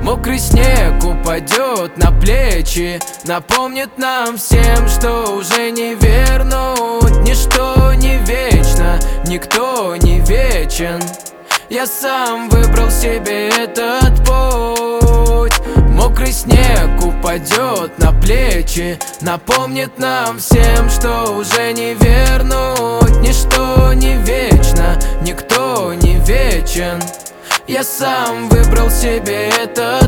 Мокрый снег упадет на плечи, напомнит нам всем, что уже не вернуть. Ничто не вечно, никто не вечен. Я сам выбрал себе этот путь. Мокрый снег упадет на плечи, напомнит нам всем, что уже не вернуть. Ничто не вечно, никто не вечен. Я сам выбрал себе этот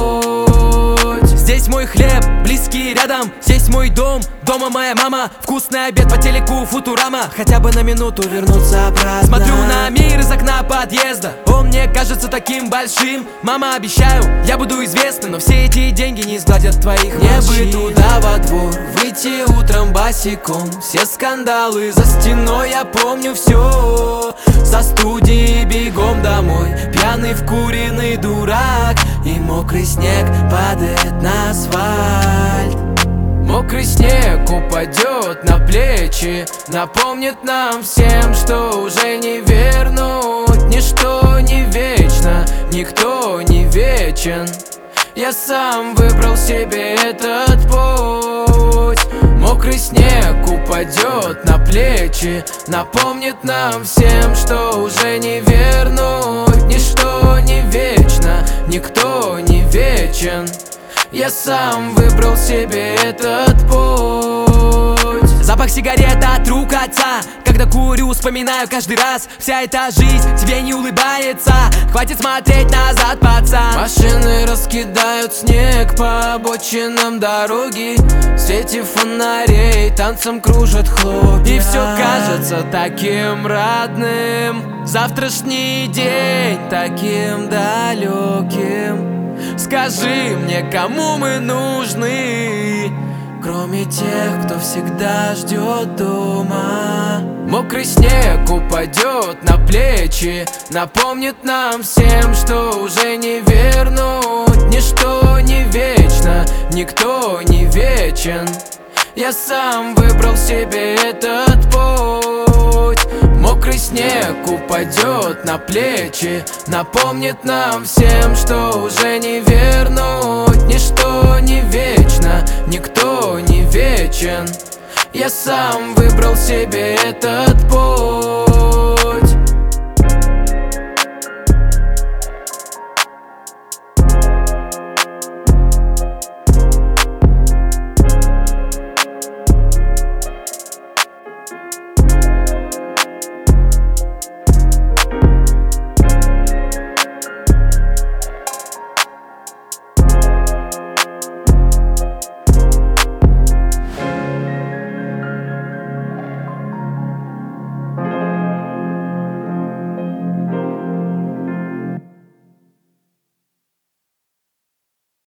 путь. Здесь мой хлеб, близкие рядом, здесь мой дом, дома моя мама. Вкусный обед по телеку Футурама. Хотя бы на минуту вернуться обратно. Смотрю на мир из окна подъезда, он мне кажется таким большим. Мама, обещаю, я буду известным, но все эти деньги не изгладят твоих Мне морщин. бы туда во двор, выйти утром босиком. Все скандалы за стеной, я помню все. Со студии бегом домой, пьяный вкуренный дурак. И мокрый снег падает на асфальт. Мокрый снег упадет на плечи, напомнит нам всем, что уже не вернуть. Ничто не вечно, никто не вечен. Я сам выбрал себе этот путь. Мокрый снег упадет на плечи, напомнит нам всем, что уже не вернуть. Ничто не вечно, никто не вечен. Я сам выбрал себе этот путь. Запах сигарет от рук отца, когда курю, вспоминаю каждый раз. Вся эта жизнь тебе не улыбается, хватит смотреть назад, пацан. Машины раскидают снег по обочинам дороги, в свете фонарей танцем кружат хлопья. И все кажется таким родным, завтрашний день таким далеким. скажи мне, кому мы нужны, кроме тех, кто всегда ждет дома. Мокрый снег упадет на плечи, напомнит нам всем, что уже не вернуть. Ничто не вечно, никто не вечен. Я сам выбрал себе этот путь. Мокрый снег упадет на плечи, напомнит нам всем, что уже не вернуть. Ничто не вечно, никто не вечен. Я сам выбрал себе этот путь.